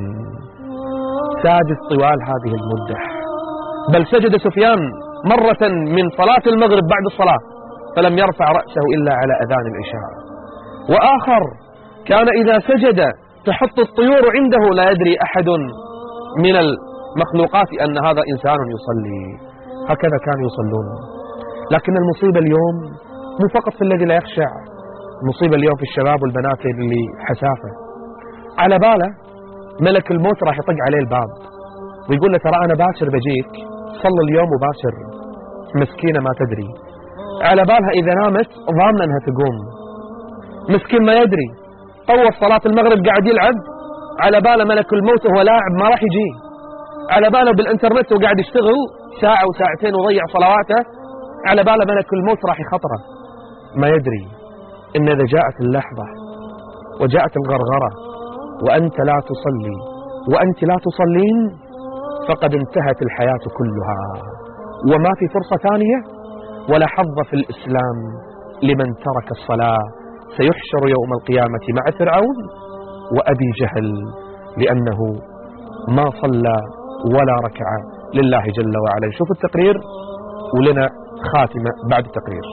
ساجد طوال هذه المدة. بل سجد سفيان مرة من صلاة المغرب بعد الصلاة فلم يرفع رأسه إلا على أذان العشاء. وآخر كان إذا سجد تحط الطيور عنده، لا يدري أحد من المخلوقات أن هذا إنسان يصلي. هكذا كانوا يصلون. لكن المصيبة اليوم مو فقط في الذي لا يخشع، المصيبة اليوم في الشباب والبنات اللي حسافة، على باله ملك الموت راح يطق عليه الباب ويقول له ترى أنا باكر بجيك، صل اليوم وباكر. مسكينة ما تدري، على بالها إذا نامت ضامنة أنها تقوم. مسكين ما يدري، طوف صلاة المغرب قاعد يلعب، على باله ملك الموت وهو لاعب ما راح يجي، على باله بالإنترنت وقاعد يشتغل ساعة وساعتين وضيع صلواته، على باله ملك الموت راح يخطره. ما يدري إن إذا جاءت اللحظة وجاءت الغرغرة وأنت لا تصلي وأنت لا تصلين فقد انتهت الحياة كلها، وما في فرصة ثانية ولا حظ في الإسلام لمن ترك الصلاة. سيحشر يوم القيامة مع فرعون وأبي جهل، لأنه ما صلى ولا ركع لله جل وعلا. نشوف التقرير ولنا خاتمة بعد التقرير.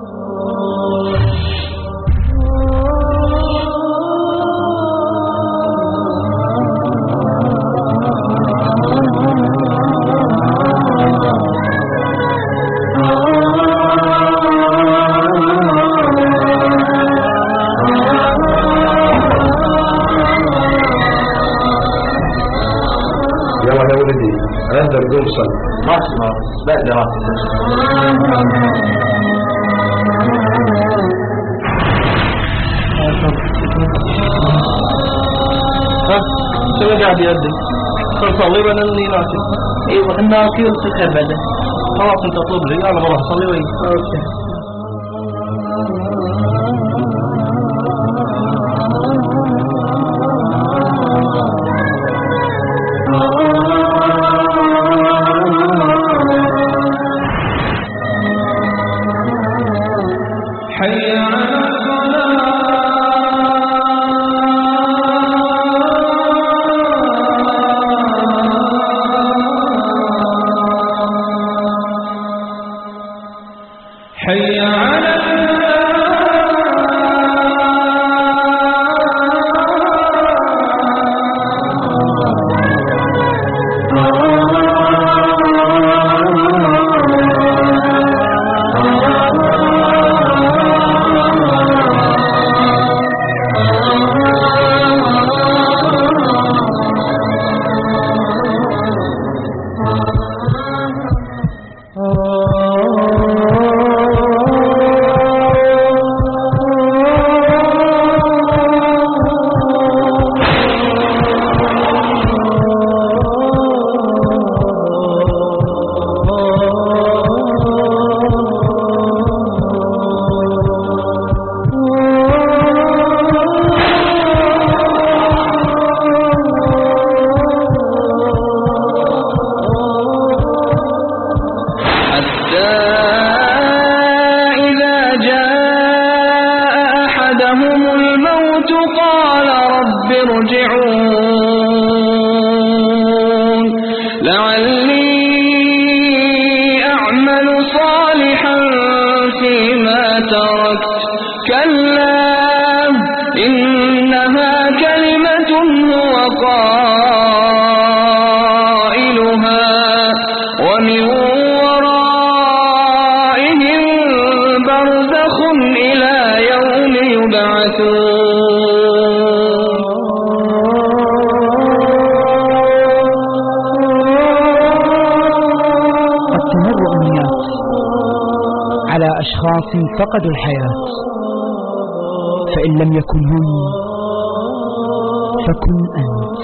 أقدر أوصل ما بقدر شو قاعد يدي؟ صلي بين الناس. ايوه الناس يلصق ابدا. خلاص انت طلب لي انا بروح اصلي وين. اوكي. جاءهم الموت قال رب ارجعون لعلي أعمل صالحا فيما تركت كلا إنها كلمة هو قائلها ومن ورائهم برزخ إلى يوم يبعثون. قد تمر أمنيات على أشخاص فقدوا الحياة، فإن لم يكن هم فكن أنت.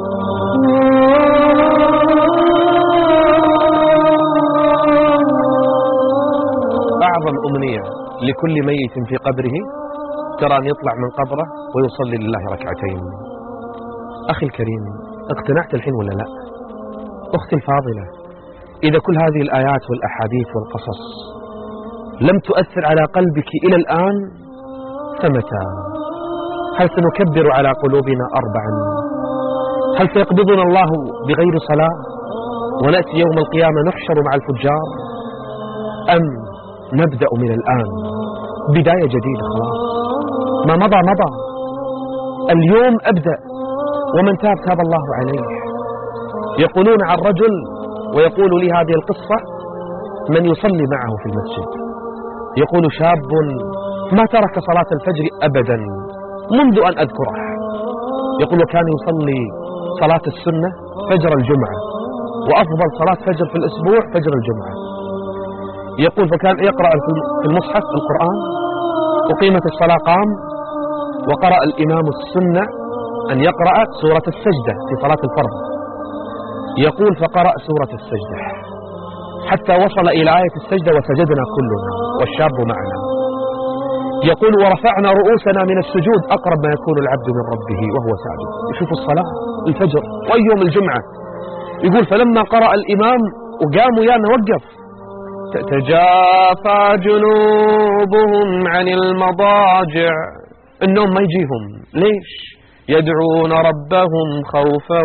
أعظم أمنية لكل ميت في قبره ترى أن يطلع من قبره ويصلي لله ركعتين. أخي الكريم، اقتنعت الحين ولا لا؟ أختي الفاضلة، إذا كل هذه الآيات والأحاديث والقصص لم تؤثر على قلبك إلى الآن فمتى؟ هل سنكبر على قلوبنا أربعا؟ هل سيقبضنا الله بغير صلاة ونأتي يوم القيامة نحشر مع الفجار؟ أم نبدأ من الآن بداية جديدة؟ خلاص ما مضى مضى، اليوم أبدأ، ومن تاب تاب الله عليه. يقولون عن رجل ويقول لي هذه القصة من يصلي معه في المسجد، يقول شاب ما ترك صلاة الفجر أبدا منذ أن أذكره، يقول كان يصلي صلاة السنة فجر الجمعة، وأفضل صلاة فجر في الأسبوع فجر الجمعة. يقول فكان يقرأ في المصحف القرآن، وقيمة الصلاة قام وقرأ الإمام السنة أن يقرأ سورة السجدة في صلاة الفرض. يقول فقرأ سورة السجدة حتى وصل إلى آية السجدة وسجدنا كلنا والشاب معنا. يقول ورفعنا رؤوسنا من السجود أقرب ما يكون العبد من ربه وهو ساجد. يشوف الصلاة الفجر ويوم الجمعة. يقول فلما قرأ الإمام وقام ويانا وقف، تتجافى جنوبهم عن المضاجع، النوم ما يجيهم. ليش؟ يدعون ربهم خوفا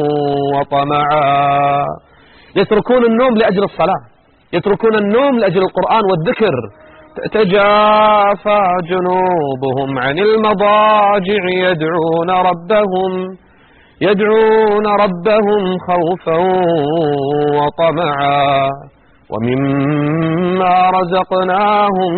وطمعا. يتركون النوم لأجل الصلاة، يتركون النوم لأجل القرآن والذكر. تتجافى جنوبهم عن المضاجع يدعون ربهم خوفا وطمعا ومما رزقناهم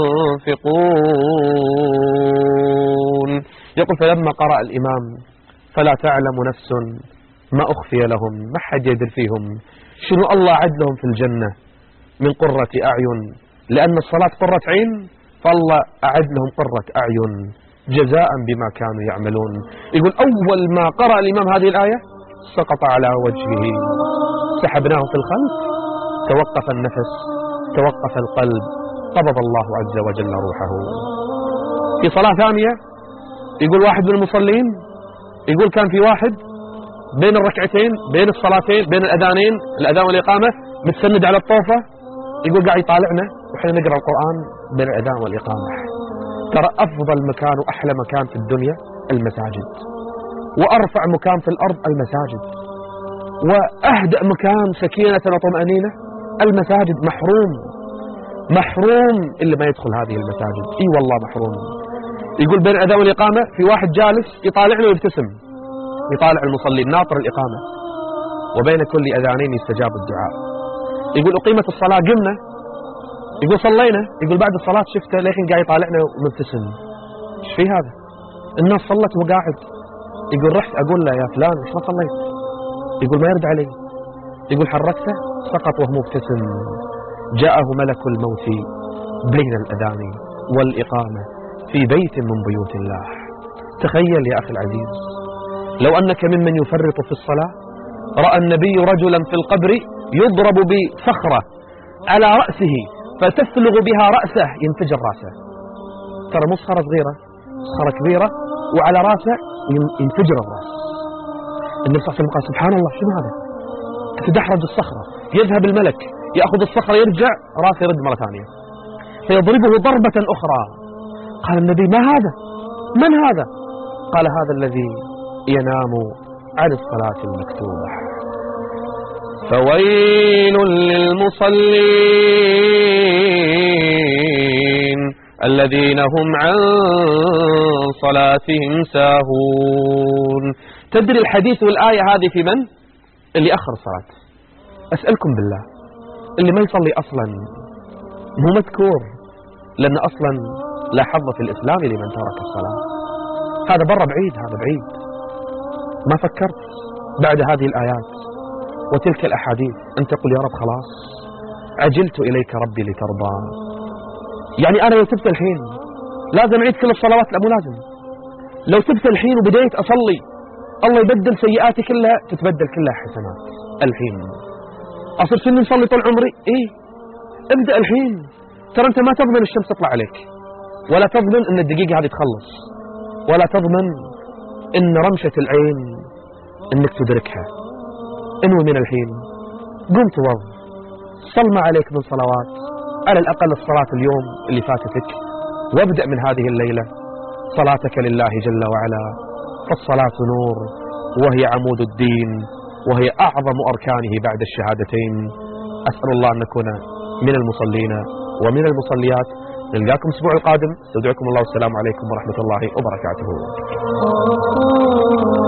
ينفقون. يقول فلما قرأ الإمام فلا تعلم نفس ما أخفي لهم، ما حد يدري فيهم شنو الله عد لهم في الجنة من قرة أعين، لأن الصلاة قرة عين، فالله أعد لهم قرة أعين جزاء بما كانوا يعملون. يقول أول ما قرأ الإمام هذه الآية سقط على وجهه، سحبناه في الخلف، توقف النفس، توقف القلب، قبض الله عز وجل روحه. في صلاة ثانية يقول واحد من المصلين، يقول كان في واحد بين الركعتين بين الصلاتين بين الأذانين الأذان والإقامة متسند على الطوفة، يقول قاعد يطالعنا وحين نقرأ القرآن بين الأذان والإقامة. ترى أفضل مكان وأحلى مكان في الدنيا المساجد، وأرفع مكان في الأرض المساجد، وأهدأ مكان سكينة وطمأنينة المساجد. محروم اللي ما يدخل هذه المساجد، اي والله محروم. يقول بين الأذان والإقامة في واحد جالس يطالعنا ويبتسم، يطالع المصلين ناطر الإقامة، وبين كل أذانين يستجاب الدعاء. يقول أقيمت الصلاة قمنا، يقول صلينا، يقول بعد الصلاة شفته لكن قاعد يطالعنا ومبتسم. ايش في هذا؟ الناس صلت وقاعد. يقول رحت أقول له يا فلان ايش ما صليت؟ يقول ما يرد علي. يقول حركته سقط وهو مبتسم. جاءه ملك الموت بين الأذان والإقامة في بيت من بيوت الله. تخيل يا أخي العزيز لو أنك ممن يفرط في الصلاة. رأى النبي رجلا في القبر يضرب بصخرة على رأسه فتفلغ بها رأسه، ينفجر رأسه. ترى مو صخرة صغيرة، صخرة كبيرة وعلى رأسه ينفجر الرأس. النبي صلى الله عليه وسلم قال سبحان الله شنو هذا؟ تتدحرج الصخرة، يذهب الملك يأخذ الصخرة يرجع رأسه يرد مرة ثانية، فيضربه ضربة أخرى قال النبي ما هذا؟ من هذا؟ قال هذا الذي ينام عن الصلاة المكتوبة. فويل للمصلين الذين هم عن صلاتهم ساهون. تدري الحديث والآية هذه في من؟ اللي أخر الصلاة. أسألكم بالله، اللي ما يصلي أصلا مو مذكور، لأن أصلا لا حظ في الإسلام لمن ترك الصلاة. هذا برا بعيد، هذا بعيد. ما فكرت بعد هذه الآيات وتلك الأحاديث أن تقول يا رب خلاص عجلت إليك ربي لترضى؟ يعني أنا لو تبت الحين لازم أعيد كل الصلوات؟ لا، مو لازم. لو تبت الحين وبديت أصلي الله يبدل سيئاتي كلها، تتبدل كلها حسنات. الحين أصير سني نصلي طول عمري؟ إيه، ابدأ الحين. ترى أنت ما تضمن الشمس تطلع عليك، ولا تضمن أن الدقيقة هذه تخلص، ولا تضمن أن رمشة العين أنك تدركها. انوي من الحين، قم توض، صل ما عليك من صلوات، على الأقل الصلاة اليوم اللي فاتتك، وابدأ من هذه الليلة صلاتك لله جل وعلا. فالصلاة نور، وهي عمود الدين، وهي أعظم أركانه بعد الشهادتين. أسأل الله أن نكون من المصلين ومن المصليات. نلقاكم الأسبوع القادم، استودعكم الله والسلام عليكم ورحمة الله وبركاته.